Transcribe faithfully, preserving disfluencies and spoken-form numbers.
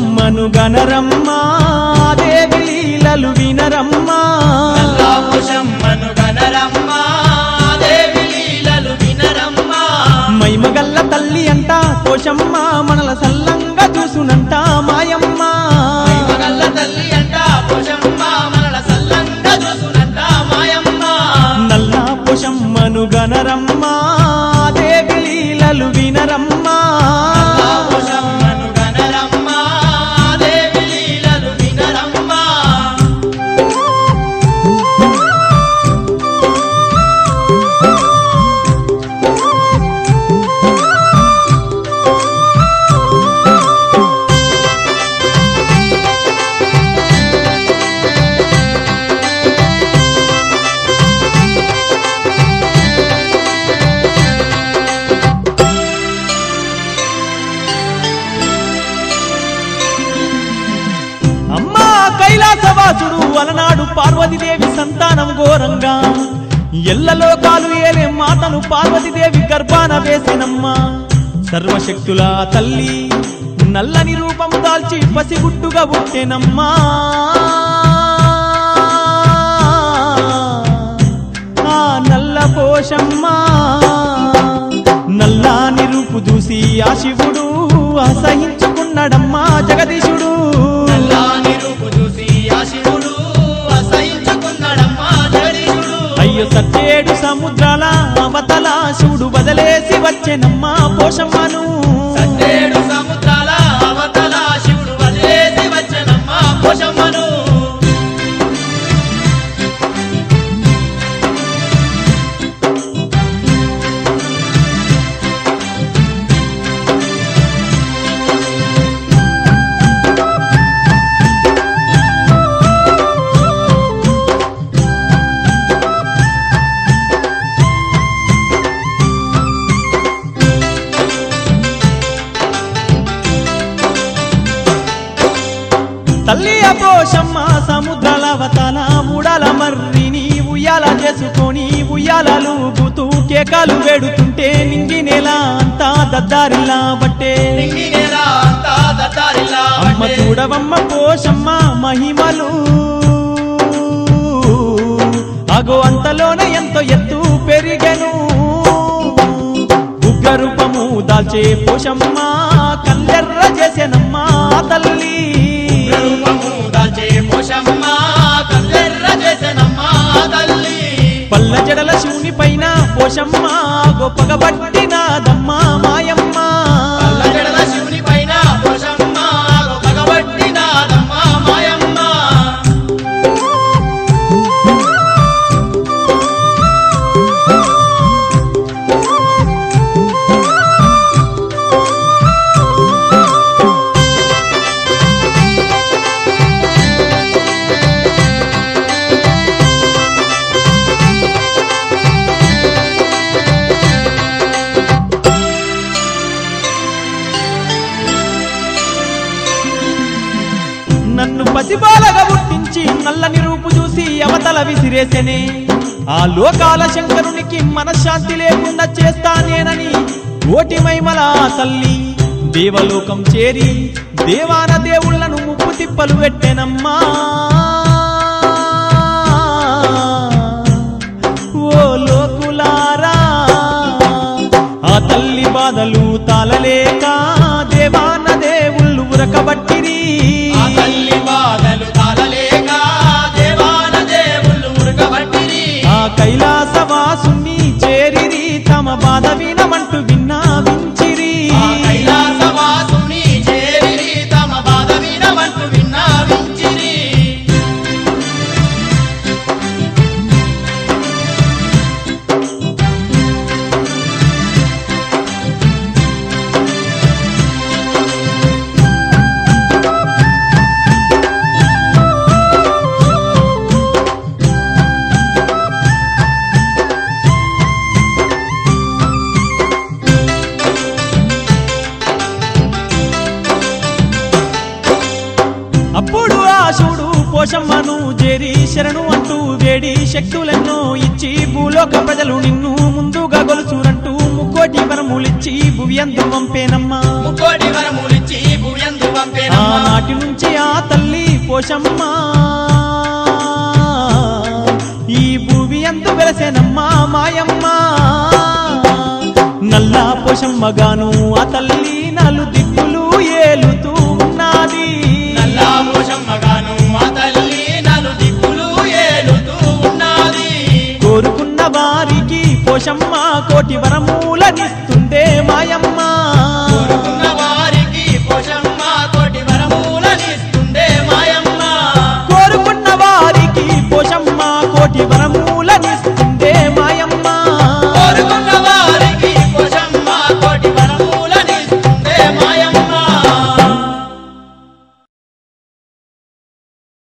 పోషమ్మను గనరమ్మా దేవి లీలలు వినరమ్మా నల్లా పోషమ్మను గనరమ్మా దేవి లీలలు వినరమ్మా మైమగల్ల తల్లి అంట పోషమ్మ మనల సల్లంగా చూసునంట మాయమ్మ మైమగల్ల తల్లి అంట పోషమ్మ మనల సల్లంగా చూసునంట మాయమ్మ నల్లా పోషమ్మను గనరమ్మా దేవి లీలలు వినరమ్మా నల్లా పోషమ్మను గనరమ్మా దేవి లీలలు వినరమ్మా అమ్మా కైలాసవాసుడు అలనాడు పార్వతీదేవి సంతానం ఘోరంగా ఎల్లలోకాలు ఏలే మాతను పార్వతీదేవి గర్భాన వేసినమ్మా సర్వశక్తుల తల్లి నల్లని రూపం దాల్చి పసిగుట్టుగా పుట్టెనమ్మా ఆ నల్ల పోషమ్మ నల్లాని రూపు చూసి ఆ శివుడు అసహించుకున్నాడమ్మా జగదీశుడు నల్లాని రూపు చూసి ఆ శివుడు అసహించుకున్నాడమ్మా జగదీశుడు అయ్యో సత్యేడు సముద్రాల అవతల శివుడు బదలేసి వచ్చెనమ్మా పోషమ్మను సత్యేడు సముద్రాల అవతల శివుడు వదిలేసి వచ్చెనమ్మా పోషమ్మను తల్లి పోషమ్మ సముద్రాల అవతల ఉడాల మర్రిని ఉయ్యాల చేసుకొని ఉయ్యాలూగుతూ కేకాలు వేడుతుంటే నింగి నేల అంతా దద్దారిలా బట్టే నింగినేలా అంతా దద్దారిలా అమ్మ బట్టే. చూడవమ్మ పోషమ్మ మహిమలు అగో అంతలోనే ఎంతో ఎత్తు పెరిగెను ఉగ్ర రూపము దాల్చే పోషమ్మ కల్లెర్ర చేసెనమ్మా తల్లి రూపము దాల్చే పోషమ్మ కల్లెర్ర చేసెనమ్మా తల్లి పల్ల జడల శివుని పైన పోషమ్మ గొప్పగబట్టినాదమ్మా మాయమ్మ జడల శివుని పైన పోషమ్మ గొప్పగబట్టినాదమ్మా మాయమ్మ నన్ను పసిబాలగా పుట్టించి నల్లని రూపు చూసి అవతల విసిరేసెనే ఆ లోకాల శంకరునికి మనశ్శాంతి లేకుండా చేస్తానేనని కోటి మైమల తల్లి దేవలోకం చేరి దేవాన దేవుళ్లను ముప్పు తిప్పలు పెట్టెనమ్మా ఓ లోకులారా ఆ తల్లి బాధలు తాళలేక దేవాన దేవుళ్ళు ఉరకబట్టిరి ఆ తల్లి బాధలు తాళలేక దేవాన దేవుళ్ళు ఉరకబట్టిరి ఆ కైలాసవాసుని చేరిరి తమ బాధ వినమంటూ విన్నావించిరి ఆ కైలాసవాసుని చేరిరి తమ బాధ వినమంటూ విన్నావించిరి అప్పుడు ఆ శివుడు పోషమ్మను చేరి శరణు అంటూ వేడి శక్తులెన్నో ఇచ్చి భూలోక ప్రజలు నిన్ను ముందుగా గొలుచురంటూ ముగ్గురు ముక్కోటి వరములిచ్చి భువియందు పంపేనమ్మా ముక్కోటి వరములిచ్చి భువియందు పంపేనమ్మా ఆనాటి నుంచి ఆ తల్లి పోషమ్మ ఈ భువియందు వెలసేనమ్మా మాయమ్మ నల్లా పోషమ్మగాను ఆ తల్లి నలు దిక్కులు ఏలుతూ ఉన్నది నల్లా పోషమ్మగాను ఆ తల్లి నలు దిక్కులు ఏలుతూ ఉన్నది కోరుకున్న వారికి పోషమ్మ కోటి వరములనిస్తూ